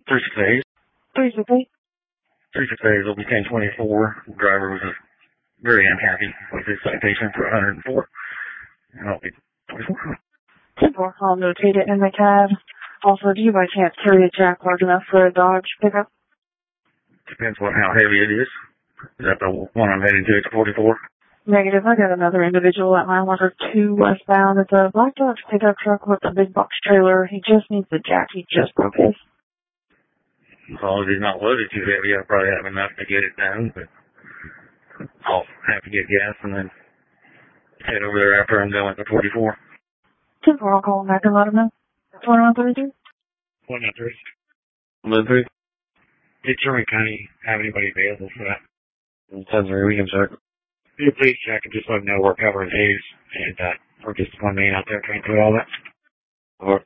36A's. 368. 36A's will be 1024. The driver was very unhappy with his citation for 104. And I'll be 24. 10-4, I'll notate it in my tab. Also, do you by chance carry a jack large enough for a Dodge pickup? Depends on how heavy it is. Is that the one I'm heading to? It's 44. Negative. I got another individual at mile marker 2 westbound. It's a black Dodge pickup truck with a big box trailer. He just needs the jack. He just broke his. As long as he's not loaded too heavy, I'll probably have enough to get it done, but I'll have to get gas and then head over there after I'm done with the 44. 10-4, I'll call him back and let him know. 2132? 193. Did Sherman County have anybody available for that? 10-3, we can check. Can you please check and just let me know we're covering days and we're just one man out there trying to do all that?